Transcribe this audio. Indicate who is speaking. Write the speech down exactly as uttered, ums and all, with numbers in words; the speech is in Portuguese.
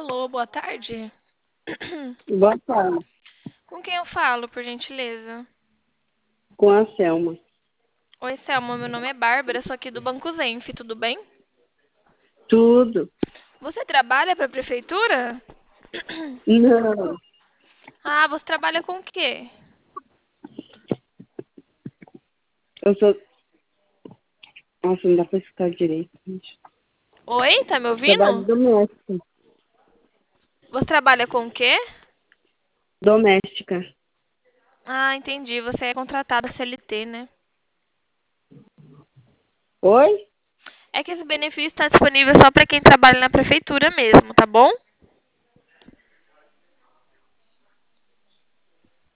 Speaker 1: Alô, boa tarde.
Speaker 2: Boa tarde,
Speaker 1: Com quem eu falo, por gentileza?
Speaker 2: com a Selma.
Speaker 1: Oi, Selma, meu nome é Bárbara, sou aqui do Banco Zenf, tudo bem?
Speaker 2: Tudo?
Speaker 1: Você trabalha para a prefeitura?
Speaker 2: Não,
Speaker 1: Ah, você trabalha com o quê?
Speaker 2: eu sou. Nossa, não dá pra escutar direito, gente.
Speaker 1: Oi, tá me
Speaker 2: Trabalho
Speaker 1: ouvindo?
Speaker 2: doméstico.
Speaker 1: Você trabalha com o quê?
Speaker 2: Doméstica.
Speaker 1: Ah, entendi, você é contratada C L T, né?
Speaker 2: Oi?
Speaker 1: É que esse benefício está disponível só para quem trabalha na prefeitura mesmo, tá bom?